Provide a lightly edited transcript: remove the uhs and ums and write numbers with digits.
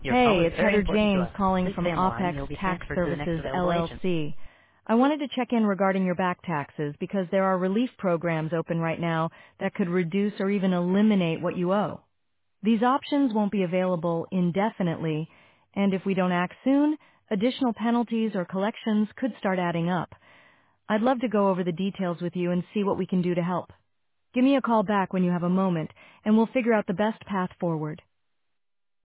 Your call Hey, is it's very Heather important to James us. calling Please from stay on the line and OPEX you'll be Tax transferred to the next Services available agent. LLC. I wanted to check in regarding your back taxes because there are relief programs open right now that could reduce or even eliminate what you owe. These options won't be available indefinitely, and if we don't act soon, additional penalties or collections could start adding up. I'd love to go over the details with you and see what we can do to help. Give me a call back when you have a moment, and we'll figure out the best path forward.